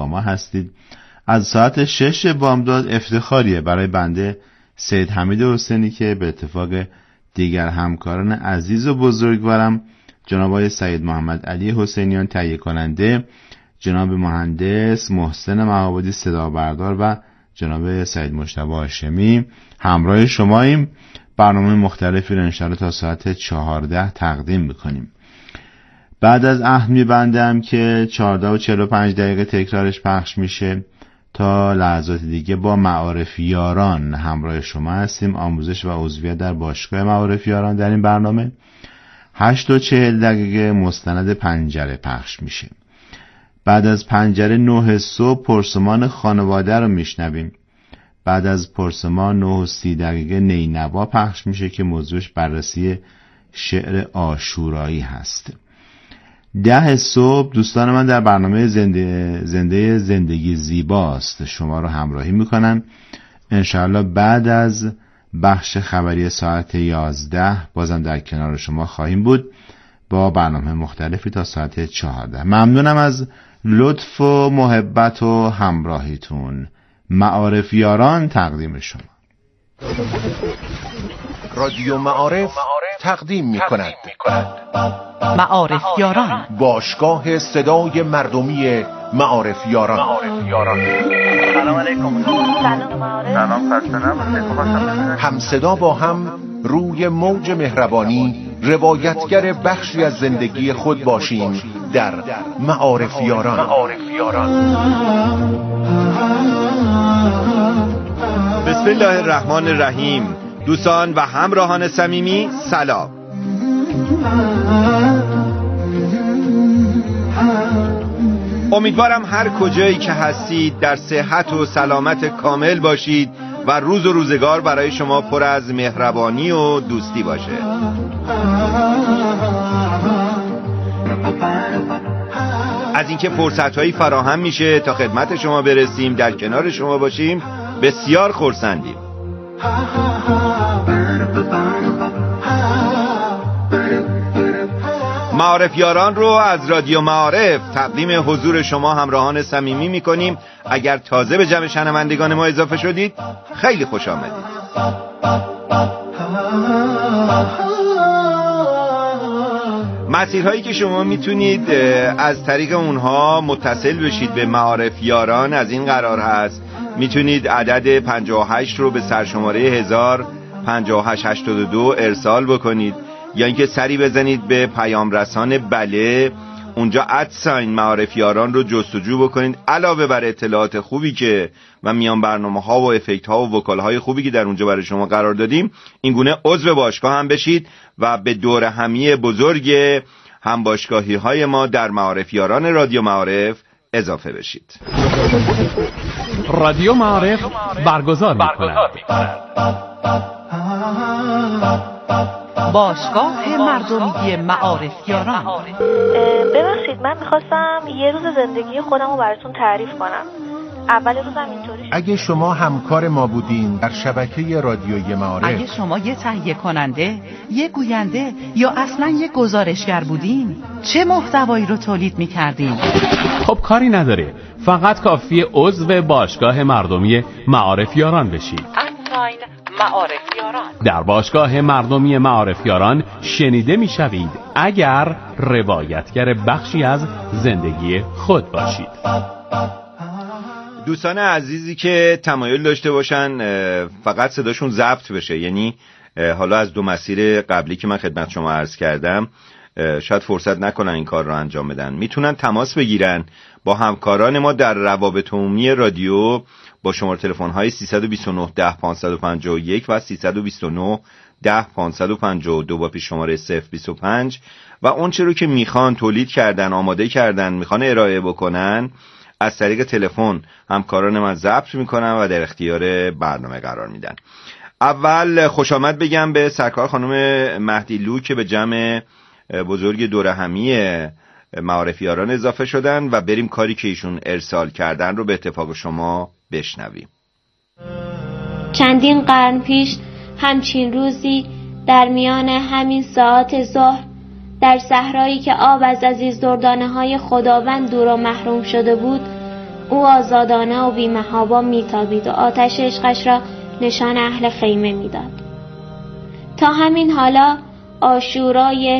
ما هستید. از ساعت 6 بامداد افتخاریه برای بنده سید حمید حسینی که به اتفاق دیگر همکاران عزیز و بزرگوارم جناب آقای سید محمد علی حسینیان تهیه کننده، جناب مهندس محسن معابدی صدا بردار و جناب سید مجتبی هاشمی همراه شماییم. برنامه مختلفی رو انشاءالله تا ساعت 14 تقدیم میکنیم. بعد از عهد میبندم که 14:45 تکرارش پخش میشه. تا لحظات دیگه با معارفیاران همراه شما هستیم. آموزش و عضویت در باشگاه معارفیاران در این برنامه. 8:40 مستند پنجره پخش میشه. بعد از پنجره 9 صبح پرسمان خانواده رو میشنویم. بعد از پرسمان 9:30 نینوا پخش میشه که موضوعش بررسی شعر عاشورایی هست. 10 صبح دوستان من در برنامه زندگی زیباست شما رو همراهی میکنن. انشاءالله بعد از بخش خبری ساعت 11 بازم در کنار شما خواهیم بود با برنامه مختلفی تا ساعت 14. ممنونم از لطف و محبت و همراهیتون. معارفیاران تقدیم شما. رادیو معارف تقدیم می‌کند معارفیاران، باشگاه صدای مردمی معارفیاران. سلام علیکم. سلام. همصدا با هم روی موج مهربانی روایتگر بخشی از زندگی خود باشیم در معارفیاران. بسم الله الرحمن الرحیم. دوستان و همراهان صمیمی سلام. امیدوارم هر کجایی که هستید در صحت و سلامت کامل باشید و روز و روزگار برای شما پر از مهربانی و دوستی باشه. از اینکه فرصت‌هایی فراهم میشه تا خدمت شما برسیم، در کنار شما باشیم، بسیار خرسندیم. معارفیاران رو از رادیو معارف تقدیم حضور شما همراهان صمیمی میکنیم. اگر تازه به جمع شنوندگان ما اضافه شدید خیلی خوش آمدید. مسیرهایی که شما میتونید از طریق اونها متصل بشید به معارفیاران از این قرار هست: میتونید عدد 58 رو به سرشماره 105882 ارسال بکنید، یا اینکه سری بزنید به پیام رسان بله، اونجا ادساین معارفیاران رو جستجو بکنید. علاوه بر اطلاعات خوبی که و میان برنامه ها و افکت ها و وکال های خوبی که در اونجا برای شما قرار دادیم، این گونه عضو باشگاه هم بشید و به دور همی بزرگ همباشگاهی های ما در معارفیاران رادیو معارف اضافه بشید. رادیو معارف برگزار می‌کند باشگاه مردمی معارفیاران. ببخشید، من میخواستم یه روز زندگی خودم رو براتون تعریف کنم. اول روزم اینطوری شد. اگه شما همکار ما بودین در شبکه رادیوی معارف، اگه شما یه تهیه کننده، یه گوینده یا اصلا یه گزارشگر بودین، چه محتوایی رو تولید میکردین؟ خب کاری نداره، فقط کافیه عضو باشگاه مردمی معارفیاران بشید. معارفیاران. در باشگاه مردمی معارفیاران شنیده میشوید اگر روایتگر بخشی از زندگی خود باشید. دوستان عزیزی که تمایل داشته باشن فقط صداشون ضبط بشه، یعنی حالا از دو مسیر قبلی که من خدمت شما عرض کردم شاید فرصت نکنن این کار رو انجام بدن، میتونن تماس بگیرن با همکاران ما در روابط عمومی رادیو با شماره تلفن های 329 10 551 و 329 10 552 با پیش شماره 025 و اون چه رو که میخوان تولید کردن، آماده کردن، میخوان ارائه بکنن، از طریق تلفن همکاران من ضبط میکنن و در اختیار برنامه قرار میدن. اول خوش آمد بگم به سرکار خانم مهدی لو که به جمع بزرگ دور همی معارفیاران اضافه شدن و بریم کاری که ایشون ارسال کردن رو به اتفاق شما بشنویم. چندین قرن پیش همچین روزی در میان همین ساعات ظهر در صحرایی که آب از عزیز دردانه های خداوند دور و محروم شده بود، او آزادانه و بی‌محابا میتابید و آتش عشقش را نشان اهل خیمه میداد. تا همین حالا عاشورای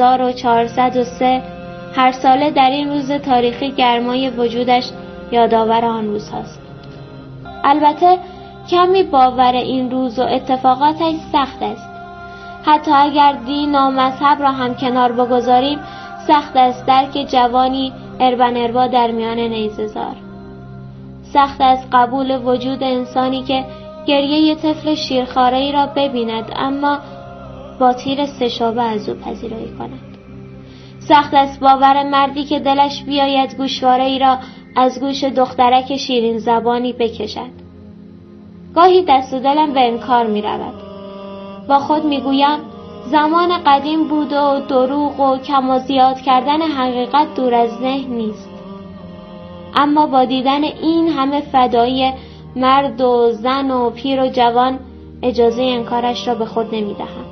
1403 هر ساله در این روز تاریخی گرمای وجودش یادآور آن روز هست. البته کمی باور این روز و اتفاقاتش سخت است. حتی اگر دین و مذهب را هم کنار بگذاریم، سخت است درک جوانی اربا در میان نیزه‌زار. سخت است قبول وجود انسانی که گریه طفل شیرخواره‌ای را ببیند اما با تیر سه‌شعبه از او پذیرایی کند. سخت است باور مردی که دلش بیاید گوشواره‌ای را از گوش دخترک شیرین زبانی بکشد. گاهی دست و دلم به انکار می رود. با خود می گویم زمان قدیم بود و دروغ و کم و زیاد کردن حقیقت دور از ذهن نیست. اما با دیدن این همه فدایی مرد و زن و پیر و جوان اجازه انکارش را به خود نمی دهم.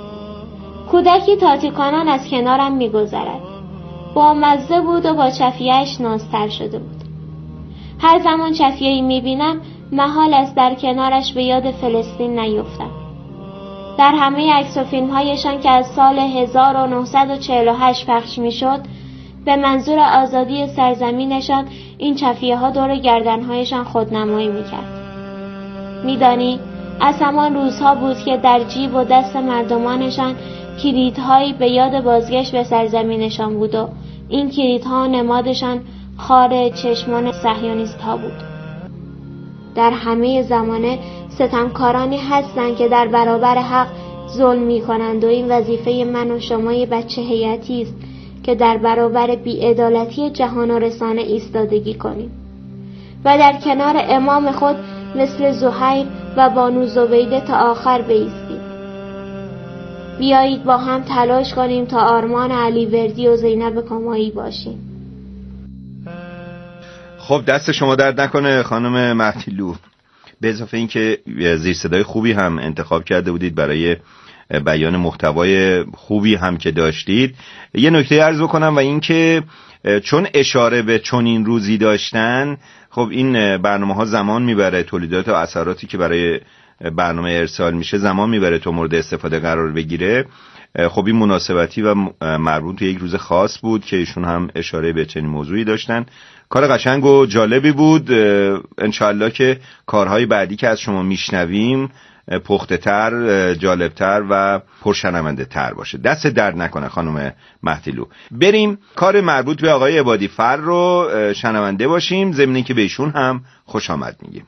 کودکی تاتیکانان از کنارم می گذرد. با مزه بود و با چفیهش نازتر شده بود. هر زمان چفیه‌ای می بینم محال است در کنارش به یاد فلسطین نیفتم. در همه عکس و فیلم‌هایشان که از سال 1948 پخش می‌شد، به منظور آزادی سرزمینشان این چفیه‌ها دور گردن‌هایشان خودنمایی می‌کرد. می‌دانی از همان روزها بود که در جیب و دست مردمانشان کلیدهایی به یاد بازگشت به سرزمینشان بود و این کلیدها نمادشان خار چشمان صهیونیست‌ها بود. در همه زمانه ستمکارانی هستند که در برابر حق ظلم می‌کنند و این وظیفه من و شمای بچه هیئتی است که در برابر بی‌عدالتی جهان و رسانه ایستادگی کنیم و در کنار امام خود مثل زهیر و بانو زبیده تا آخر بایستیم. بیایید با هم تلاش کنیم تا آرمان علی وردی و زینب کمایی باشیم. خب دست شما درد نکنه خانم مهدیلو. به اضافه این که زیر صدای خوبی هم انتخاب کرده بودید برای بیان محتوای خوبی هم که داشتید، یه نکته عرض بکنم و این که چون اشاره به چنین روزی داشتن، خب این برنامه ها زمان میبره، تولیدات و اثراتی که برای برنامه ارسال میشه زمان میبره تا مورد استفاده قرار بگیره. خب این مناسبتی و مربوط به یک روز خاص بود که ایشون هم اشاره به چنین موضوعی داشتن. کار قشنگ و جالبی بود. انشاءالله که کارهای بعدی که از شما میشنویم پخته تر، جالبتر و پرشنونده تر باشه. دست درد نکنه خانم مهدیلو. بریم کار مربوط به آقای عبادی فر رو شنونده باشیم، ضمن که به ایشون هم خوش آمد میگیم.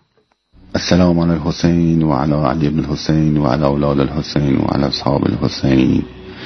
السلام علی الحسین و علی علی ابن الحسین و علی اولاد الحسین و علی اصحاب الحسین.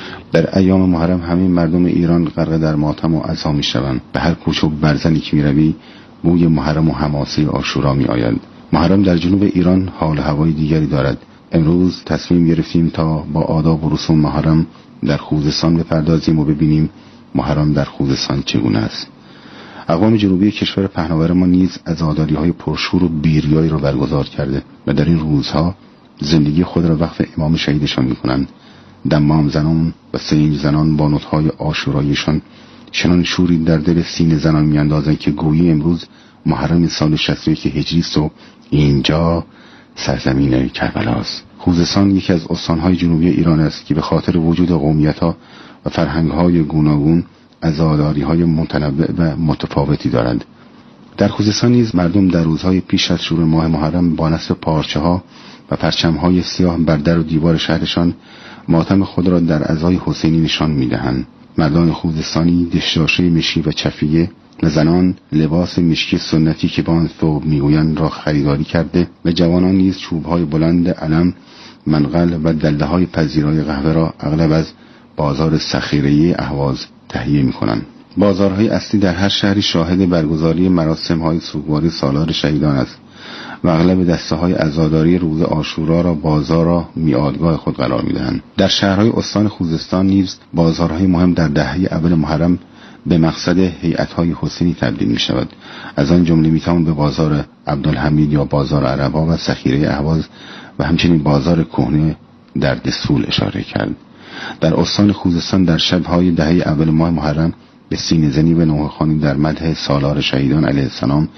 در ایام محرم همین مردم ایران غرق در ماتم و عزا می شوند. به هر کوچه و برزنی که می روی بوی محرم و حماسی عاشورا می آید. محرم در جنوب ایران حال هوای دیگری دارد. امروز تصمیم گرفتیم تا با آداب و رسوم محرم در خوزستان بپردازیم و ببینیم محرم در خوزستان چگونه است. اقوام جنوبی کشور پهناور ما نیز عزاداری‌های پرشور و بیریایی را برگزار کرده و در این روزها زندگی خود را وقف امام شهیدشان می‌کنند. دمام زنان و سنج زنان با نطق‌های عاشوراییشان چنان شوری در دل سینه زنان می‌اندازند که گویی امروز محرم سال 61 هجری است و اینجا سرزمین کربلاست. خوزستان یکی از استان‌های جنوبی ایران است که به خاطر وجود قومیت‌ها و فرهنگ‌های گوناگون عزاداری‌های متنوع و متفاوتی دارند. در خوزستان نیز مردم در روزهای پیش از شروع ماه محرم با نصب پارچه‌ها و پرچم‌های سیاه بر در و دیوار شهرشان ماتم خود را در عزای حسینی نشان می‌دهند. مردان خوزستانی دشداشه مشکی و چفیه و زنان لباس مشکی سنتی که به آن ثوب می‌گویند را خریداری کرده و جوانان نیز چوب‌های بلند علم، منقل و دله‌های پذیرای قهوه را اغلب از بازار سخیره‌ای اهواز تهیه می‌کنند. بازارهای اصلی در هر شهری شاهد برگزاری مراسم‌های سوگواری سالار شهیدان است و اغلب دسته‌های عزاداری روز عاشورا را بازار را میادگاه خود قرار می‌دهند. در شهرهای استان خوزستان نیز بازارهای مهم در دهه اول محرم به مقصد هیئت‌های حسینی تبدیل می‌شود. از آن جمله می‌توان به بازار عبدالحمید یا بازار عربا و سخیره اهواز و همچنین بازار کهنه در دسفول اشاره کرد. در استان خوزستان در شب‌های دهه اول ماه محرم به سینه‌زنی و نوحه‌خوانی در مدح سالار شهیدان علیه السلام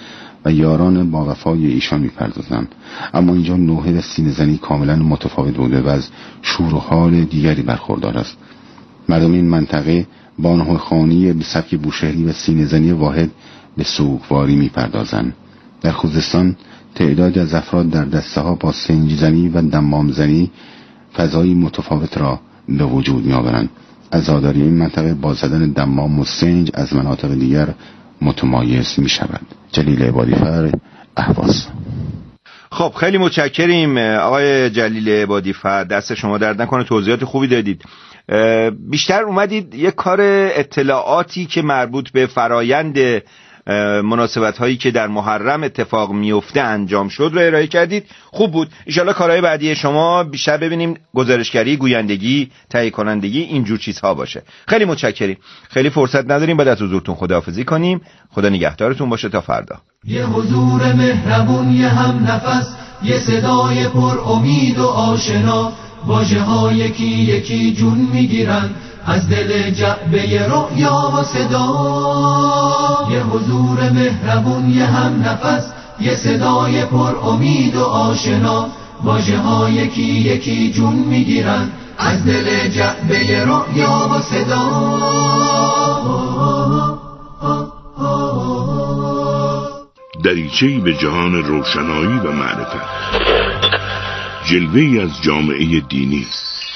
و یاران با وفای ایشان می‌پردازند. اما اینجا نوحه و سینه‌زنی کاملا متفاوت بوده و از شور و حال دیگری برخوردار است. مردم این منطقه با نوحه‌خوانی به سبک بوشهری و سینه‌زنی واحد به سوگواری می‌پردازند. در خوزستان تعدادی از افراد در دسته‌ها با سنج‌زنی و دمام‌زنی فضایی متفاوت را به وجود می‌آورند. عزاداری این منطقه با زدن دمام و سنج از مناطق دیگر متمایز می‌شود. جلیل عبادی‌فر، اهواز. خب خیلی متشکریم آقای جلیل عبادی‌فر، دست شما درد نکنه، توضیحات خوبی دادید. بیشتر اومدید یک کار اطلاعاتی که مربوط به فرایند مناسبت هایی که در محرم اتفاق میفته انجام شد رو ارائه کردید. خوب بود. ان شاءالله کارهای بعدی شما بیشتر ببینیم گزارشگری، گویندگی، تهیه کنندگی، اینجور چیزها باشه. خیلی متشکریم. خیلی فرصت نداریم، بعد از حضورتون خداحافظی کنیم. خدا نگهدارتون باشه تا فردا. یه حضور مهربون، یه هم نفس، یه صدای پر امید و آشنا، واژه ها یکی یکی جون میگیرن از دل جعبه رؤیا و صدا. یه حضور مهربون، یه هم نفس، یه صدای پر امید و آشنا، واژه ها یکی یکی جون میگیرن از دل جعبه رؤیا و صدا. دریچه‌ای به جهان روشنایی و معرفت، جلوه‌ای از جامعه دینی.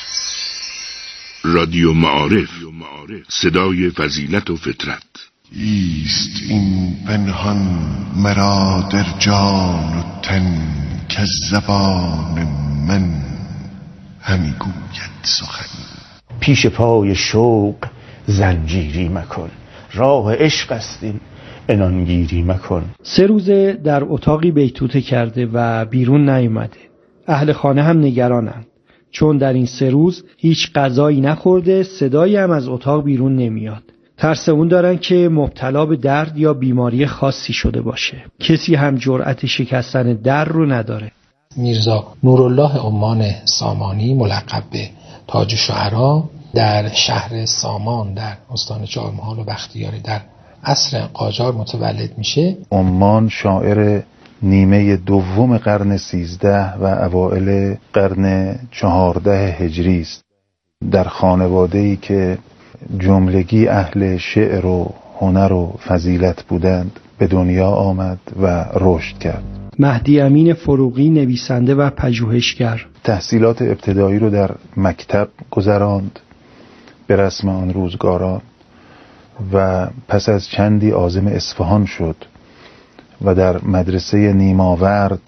رادیو معارف، صدای فضیلت و فطرت. ایست این پنهان مرا در جان و تن، که زبان من همی گوید سخن. پیش پای شوق زنجیری مکن، راه عشق است این عنانگیری مکن. 3 روزه در اتاقی بیتوته کرده و بیرون نیومده. اهل خانه هم نگرانند، چون در این 3 روز هیچ غذایی نخورده، صدایی هم از اتاق بیرون نمیاد. ترس اون دارن که مبتلا به درد یا بیماری خاصی شده باشه. کسی هم جرأت شکستن در رو نداره. میرزا نورالله عمان سامانی، ملقب به تاج شعرا، در شهر سامان در استان چهارمحال و بختیاری در عصر قاجار متولد میشه. عمان شاعر نیمه دوم قرن 13 و اوائل قرن 14 هجری است. در خانواده‌ای که جملگی اهل شعر و هنر و فضیلت بودند به دنیا آمد و رشد کرد. مهدی امین فروغی، نویسنده و پژوهشگر، تحصیلات ابتدایی رو در مکتب گذراند به رسم آن روزگاران و پس از چندی عازم اصفهان شد و در مدرسه نیماورد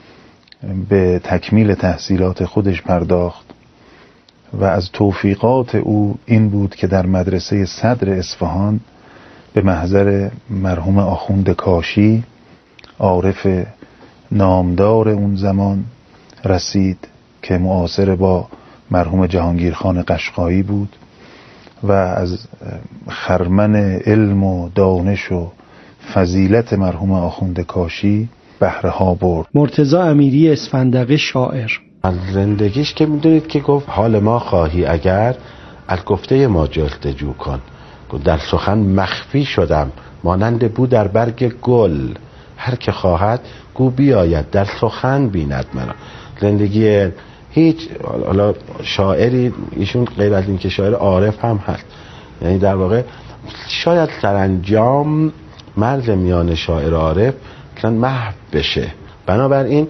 به تکمیل تحصیلات خودش پرداخت و از توفیقات او این بود که در مدرسه صدر اصفهان به محضر مرحوم آخوند کاشی، عارف نامدار اون زمان، رسید که معاصر با مرحوم جهانگیرخان قشقایی بود و از خرمن علم و دانش و فضیلت مرحوم آخوند کاشی بهره ها برد. مرتضی امیری اسفندقه، شاعر، از زندگیش که میدونید که گفت حال ما خواهی اگر از گفته ما جستجو کن. در سخن مخفی شدم مانند بو در برگ گل، هر که خواهد گو بیاید در سخن بیند مرا. زندگی هیچ حالا شاعری ایشون غیر از این که شاعر عارف هم هست، یعنی در واقع شاید سرانجام مرز میان شاعر عارف مثلا محو بشه. بنابراین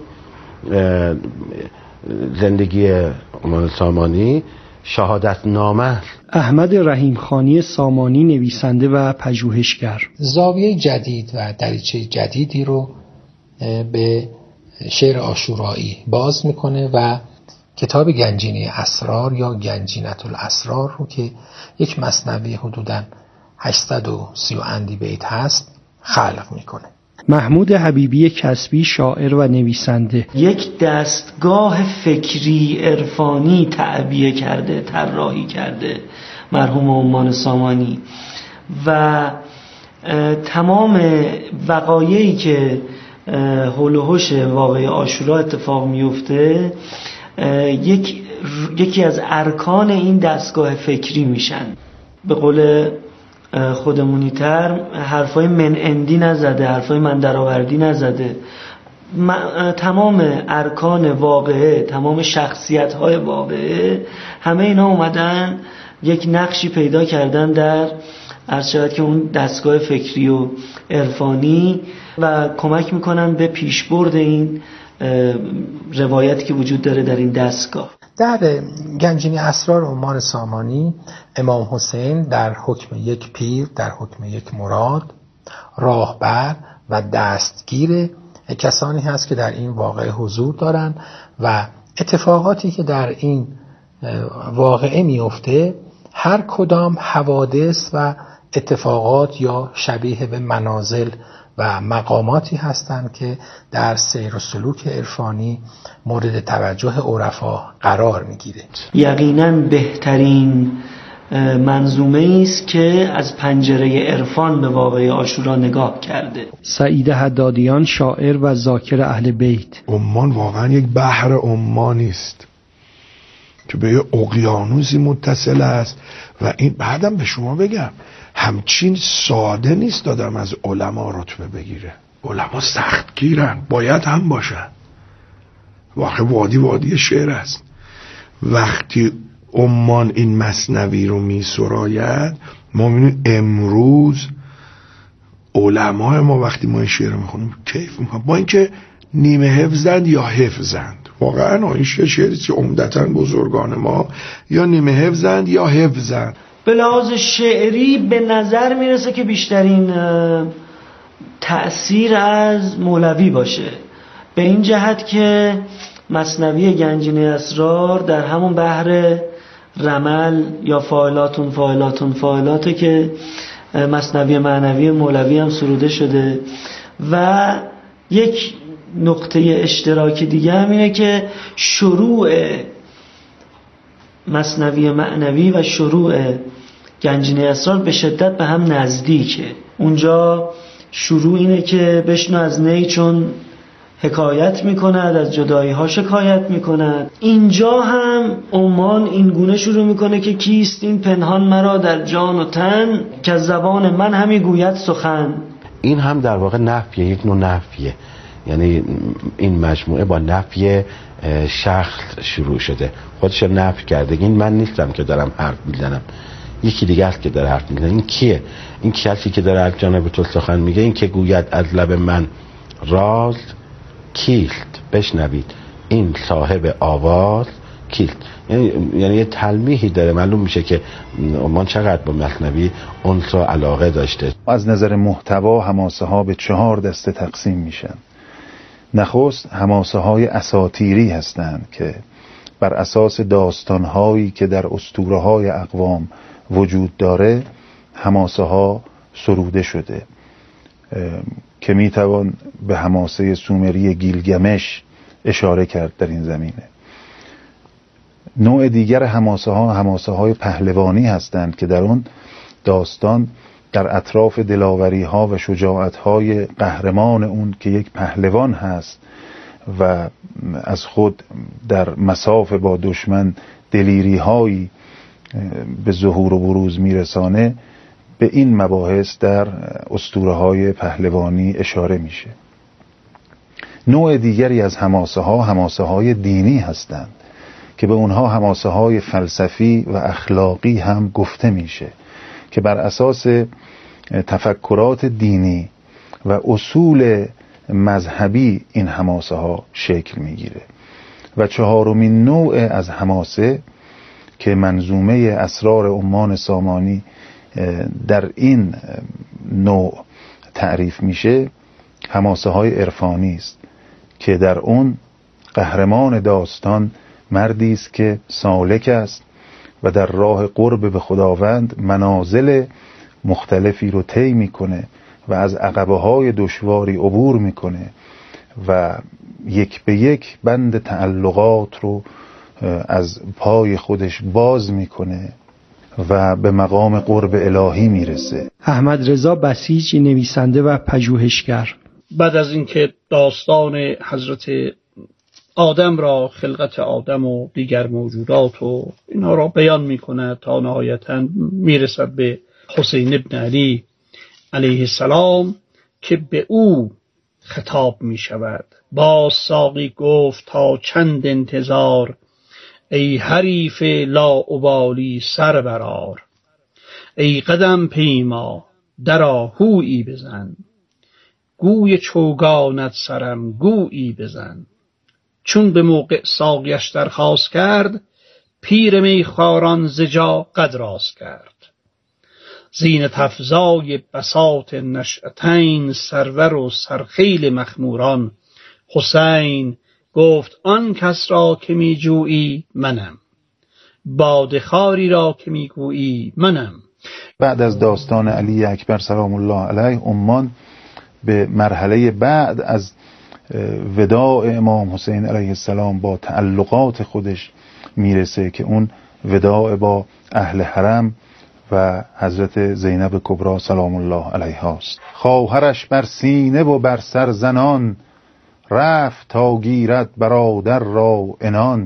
زندگی عمان سامانی شهادت نامه. احمد رحیم خانی سامانی، نویسنده و پژوهشگر، زاویه جدید و دریچه جدیدی رو به شعر عاشورایی باز میکنه و کتاب گنجینه اسرار یا گنجینة الاسرار رو که یک مثنوی حدوداً 830 اندی بیت هست خلق میکنه. محمود حبیبی کسبی، شاعر و نویسنده، یک دستگاه فکری عرفانی تعبیه کرده، طراحی کرده مرحوم عمان سامانی و تمام وقایعی که حول و حوش واقعه عاشورا اتفاق میفته یکی از ارکان این دستگاه فکری میشن. به قول خودمونی تر حرفای من اندی نزده، حرفای من درآوردی نزده. تمام ارکان واقعه، تمام شخصیت های واقعه، همه اینا اومدن یک نقشی پیدا کردن در عرض شود که اون دستگاه فکری و عرفانی و کمک میکنن به پیشبرد این روایتی که وجود داره در این دستگاه. در گنجینه اسرار عمان سامانی امام حسین در حکم یک پیر، در حکم یک مراد، راهبر و دستگیر کسانی هست که در این واقعه حضور دارن و اتفاقاتی که در این واقعه میفته هر کدام حوادث و اتفاقات یا شبیه به منازل و مقاماتی هستند که در سیر و سلوک عرفانی مورد توجه عرفا قرار میگیره. یقینا بهترین منظومه است که از پنجره عرفان به واقعه عاشورا نگاه کرده. سعید حدادیان شاعر و ذاکر اهل بیت. عمان واقعا یک بحر عمانی است که به یه اقیانوسی متصل است و این بعدم به شما بگم همچین ساده نیست دادم از علما رتبه بگیره. علما سختگیرن، باید هم باشن. واقع وادی شعر است. وقتی عمان این مثنوی رو می سراید ما می‌بینیم امروز علمای ما وقتی ما این شعر رو میخونیم کیف میکنن، با اینکه نیمه حفظند یا حفظند. واقعا این شعری که عمدتاً بزرگان ما یا نیمه حفظند یا حفظند. به لحاظ شعری به نظر میرسه که بیشترین تأثیر از مولوی باشه، به این جهت که مثنوی گنجینه اسرار در همون بحر رمل یا فاعلاتون که مثنوی معنوی مولوی هم سروده شده و یک نقطه اشتراکی دیگه هم اینه که شروع مثنوی معنوی و شروع گنجینه اسرار به شدت به هم نزدیکه. اونجا شروع اینه که بشنو از نی چون حکایت میکند، از جدایی ها شکایت میکند. اینجا هم عمان این گونه شروع میکنه که کیست این پنهان مرا در جان و تن که زبان من همی گوید سخن. این هم در واقع نفیه، یک نوع نفیه. یعنی این مجموعه با نفی شخص شروع شده، خودش نفی کرده. این من نیستم که دارم حرف میزنم، یکی دیگه است که داره حرف میزنه. این کیه؟ این کسی که داره از جانب تو سخن میگه. این که گوید از لب من راز کیست بشنوید، این صاحب آواز کیست. یعنی یه تلمیحی داره، معلوم میشه که ما چقدر با مثنوی انس و علاقه داشته. از نظر محتوا حماسه ها به 4 دسته تقسیم میشن. نخست حماسه های اساطیری هستند که بر اساس داستان هایی که در اسطوره های اقوام وجود داره حماسه ها سروده شده که میتوان به حماسه سومری گیلگمش اشاره کرد در این زمینه. نوع دیگر حماسه های پهلوانی هستند که در اون داستان در اطراف دلاوری ها و شجاعت های قهرمان اون که یک پهلوان هست و از خود در مساف با دشمن دلیری هایی به ظهور و بروز میرسانه، به این مباحث در اسطوره های پهلوانی اشاره میشه. نوع دیگری از حماسه های دینی هستند که به اونها حماسه های فلسفی و اخلاقی هم گفته میشه که بر اساس تفکرات دینی و اصول مذهبی این حماسه ها شکل میگیره. و 4مین نوع از حماسه که منظومه اسرار عمان سامانی در این نوع تعریف میشه حماسه های عرفانی است که در اون قهرمان داستان مردی است که سالک است و در راه قرب به خداوند منازل مختلفی رو طی میکنه و از عقبه های دشواری عبور میکنه و یک به یک بند تعلقات رو از پای خودش باز میکنه و به مقام قرب الهی میرسه. احمد رضا بسیج نویسنده و پژوهشگر بعد از اینکه داستان حضرت آدم را، خلقت آدم و دیگر موجودات و اینها را بیان میکنه تا نهایتاً میرسد به حسین ابن علی علیه السلام که به او خطاب می شود. باز ساقی گفت تا چند انتظار، ای حریف لاابالی سر برآر. ای قدم پیما درآ هویی بزن، گوی چوگانت سرم گویی بزن. چون به موقع ساقیش درخواست کرد، پیر میخواران ز جا قد راست کرد. زینت افزای بساط نشأتین، سرور و سرخیل مخموران حسین. گفت آن کس را که می جویی منم، باده خواری را که می گویی منم. بعد از داستان علی اکبر سلام الله علیه، عمان به مرحله بعد از وداع امام حسین علیه السلام با تعلقات خودش میرسه که اون وداع با اهل حرم و حضرت زینب کبری سلام الله علیها است. خواهرش بر سینه و بر سر زنان، رفت تا گیرد برادر را عنان.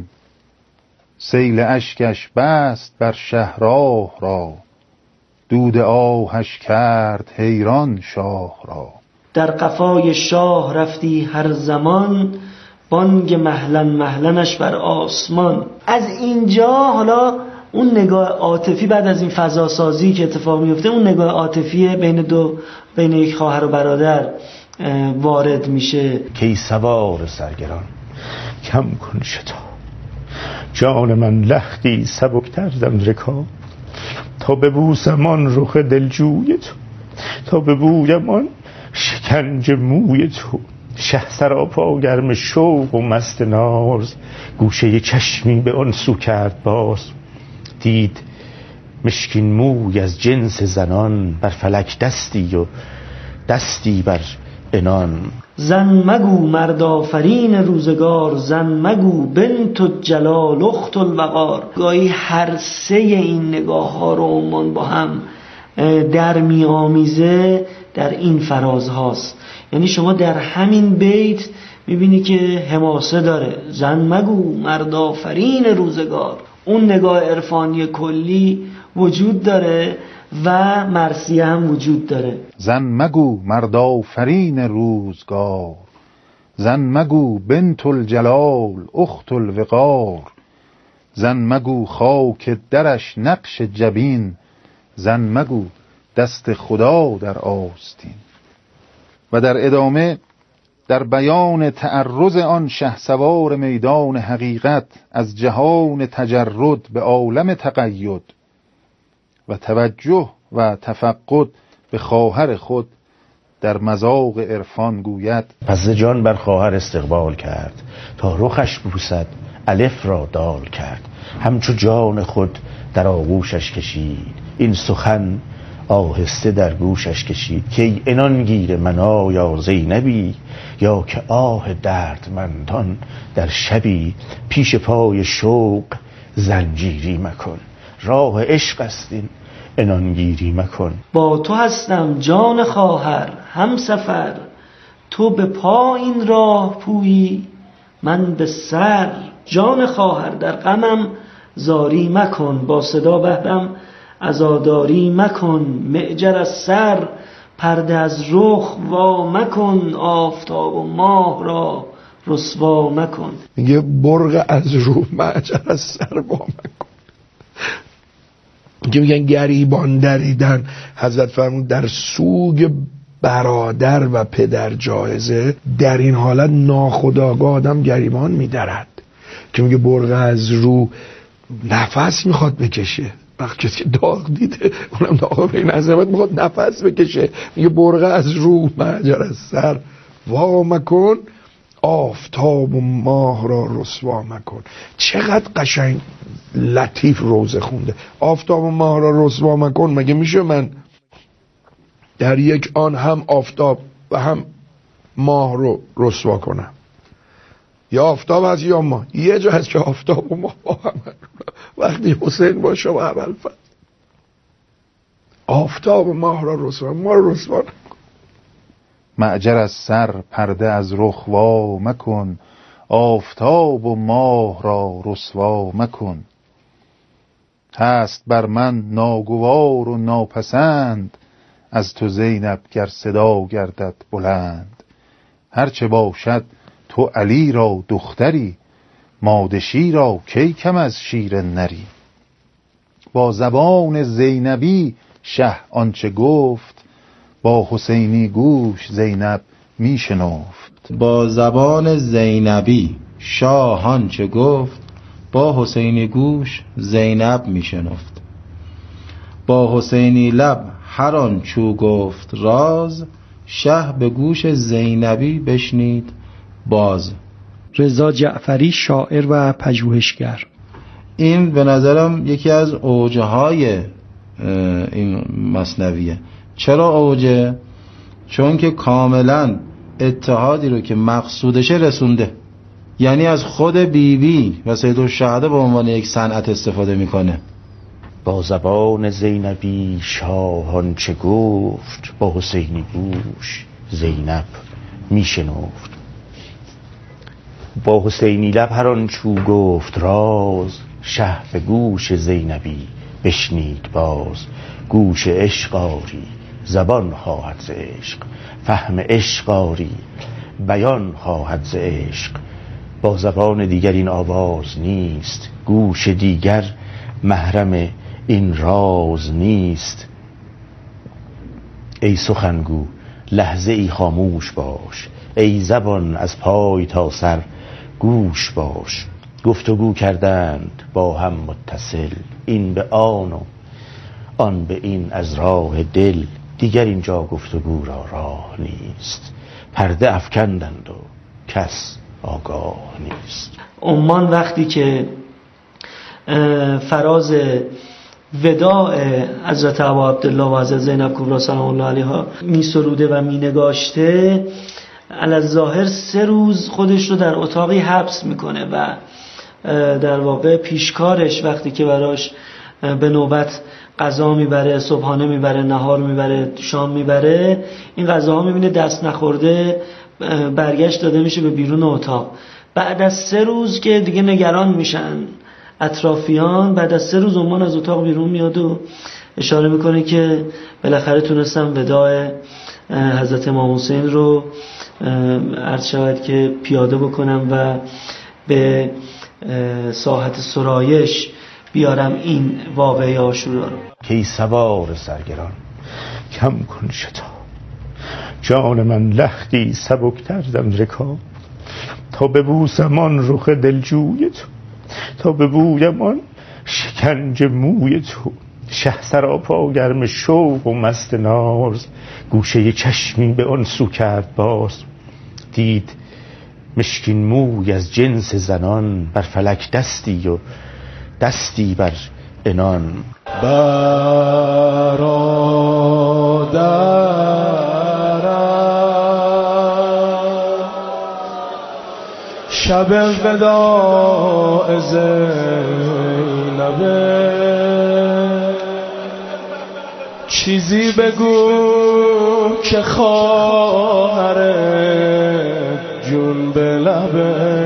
سیل اشکش بست بر شهراه را، دود آهش کرد حیران شاه را. در قفای شاه رفتی هر زمان، بانگ مهلن مهلنش بر آسمان. از اینجا حالا اون نگاه عاطفی بعد از این فضا سازی که اتفاق میفته، اون نگاه عاطفی بین یک خواهر و برادر وارد میشه. کی سوار سرگران کم کن شتاب، جان من لختی سبکتر زن رکاب. تا ببوسم آن رخ دلجوی تو، تا ببویم آن شکنج موی تو. شه سراپا گرم شوق و مست ناز، گوشه چشمی به آن سو کرد باز. دید مشکین موی از جنس زنان، بر فلک دستی و دستی بر عنان. زن مگو مرد آفرین روزگار، زن مگو بنت الجلال اخت الوقار. گاهی هر سه این نگاه ها رو عمان با هم در می آمیزه در این فراز هاست. یعنی شما در همین بیت میبینی که حماسه داره. زن مگو مرد آفرین روزگار، اون نگاه عرفانی کلی وجود داره و مرثیه هم وجود داره. زن مگو مرد آفرین روزگار، زن مگو بنت الجلال اخت الوقار. زن مگو خاک درش نقش جبین، زن مگو دست خدا در آستین. و در ادامه در بیان تعرض آن شهسوار میدان حقیقت از جهان تجرد به عالم تقید و توجه و تفقد به خواهر خود در مذاق عرفان گوید. پس جان بر خواهر استقبال کرد، تا رخش بوسد الف را دال کرد. همچو جان خود در آغوشش کشید، این سخن آهسته در گوشش کشید. که ای عنان گیر منا یا زینبی، یا که آه دردمندان در شبی. پیش پای شوق زنجیری مکن، راه عشق است این عنانگیری مکن. با تو هستم جان خواهر هم سفر، تو به پا این راه پویی من به سر. جان خواهر در غمم زاری مکن، با صدا بهرم عزاداری مکن. معجر از سر پرده از رخ وا مکن، آفتاب و ماه را رسوا مکن. میگه برق از رو معجر از سر وا مکن. میگن گریبان دریدن، حضرت فرمود در سوگ برادر و پدر جایزه. در این حالت ناخودآگاه آدم گریبان میدرد. که میگه برق از رو نفس میخواد بکشه، وقتی که داغ دیده اونم داغ به این عظمت میخواد نفس بکشه. میگه برق از رو معجر از سر وا مکن، آفتاب و ماه را رسوا مکن. چقدر قشنگ لطیف روزه خونده. آفتاب و ماه را رسوا مکن. مگه میشه من در یک آن هم آفتاب و هم ماه رو رسوا کنم؟ یا آفتاب از یا ماه. یه جا هست که آفتاب و ماه با هم، وقتی حسین باشه و ابوالفضل. آفتاب ماه را رسوا، ما را رسوا نکن. معجر از سر پرده از رخ وا مکن، آفتاب و ماه را رسوا مکن. هست بر من ناگوار و ناپسند، از تو زینب گر صدا گردد بلند. هرچه باشد تو علی را دختری، مادشی را کی کم از شیر نری. با زبان زینبی شه آنچه گفت، با حسینی گوش زینب می شنفت. با زبان زینبی شاه آنچه گفت، با حسینی گوش زینب می شنفت. با حسینی لب هر آن چو گفت راز، شه به گوش زینبی بشنید باز. رضا جعفری شاعر و پژوهشگر. این به نظرم یکی از اوجهای این مثنویه. چرا اوجه؟ چون که کاملا اتحادی رو که مقصودشه رسونده. یعنی از خود بیبی و سیدالشهدا به عنوان یک صنعت استفاده میکنه. با زبان زینبی شاهان چه گفت، با حسینی گوش زینب میشنفت. با حسینی لب هر آن چو گفت راز، شه به گوش زینبی بشنید باز. گوش عشق آری زبان خواهد ز عشق، فهم عشق آری بیان خواهد ز عشق. با زبان دیگر این آواز نیست، گوش دیگر محرم این راز نیست. ای سخنگو لحظه ای خاموش باش، ای زبان از پای تا سر گوش باش. گفتگو کردند با هم متصل، این به آن و آن به این از راه دل. دیگر اینجا گفتگو را راه نیست، پرده افکندند و کس آگاه نیست. عمان وقتی که فراز وداع حضرت ابا عبدالله و حضرت زینب کبری سلام الله علیها می سروده و می نگاشته، علی‌الظاهر 3 روز خودش رو در اتاقی حبس میکنه و در واقع پیشکارش وقتی که براش به نوبت غذا میبره، صبحانه میبره، نهار میبره، شام میبره، این غذاها میبینه دست نخورده برگشت داده میشه به بیرون اتاق. بعد از 3 روز که دیگه نگران میشن اطرافیان، بعد از 3 روز عمان از اتاق بیرون میاد و اشاره میکنه که بالاخره تونستم وداع حضرت امام حسین رو عرض شود که پیاده بکنم و به ساحت سرایش بیارم این واقعه عاشورا رو. کی سوار سرگران کم کن شتاب، جان من لختی سبکتر زن رکاب. تا ببوسم آن رخ دلجوی تو، تا ببویم آن شکنج موی تو. شه سراپا گرم شوق و مست ناز، گوشه چشمی به آن سو کرد باز. دید مشکین موی از جنس زنان، بر فلک دستی و دستی بر عنان. شب وداع زینبه، چیزی بگو که خواهر جون به لبه.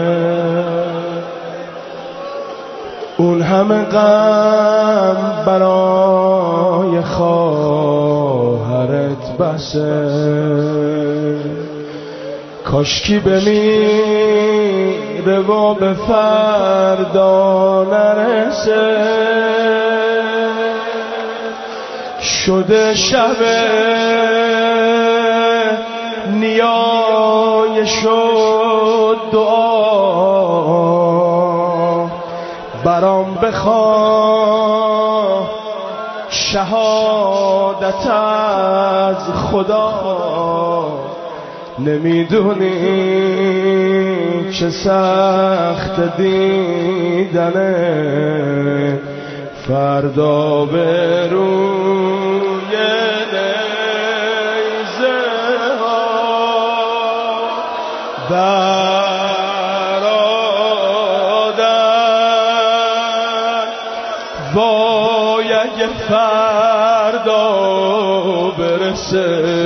اون همه غم برای خواهرت بسه، کاشکی بمیره و به فردا نرسه. شده شب نیای شد دعا، برام بخواه شهادت از خدا. نمیدونی چه سخت دیدنه فردا به روی نیزه ها برادر. وای اگه فردا برسه.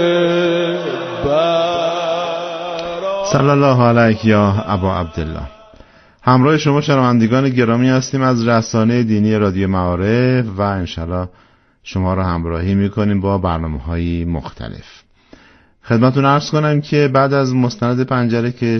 صلی الله علیک یا ابا عبدالله. همراه شما شنوندگان گرامی هستیم از رسانه دینی رادیو معارف و انشالله شما را همراهی میکنیم با برنامه‌های مختلف. خدمتتون عرض کنم که بعد از مستند پنجره که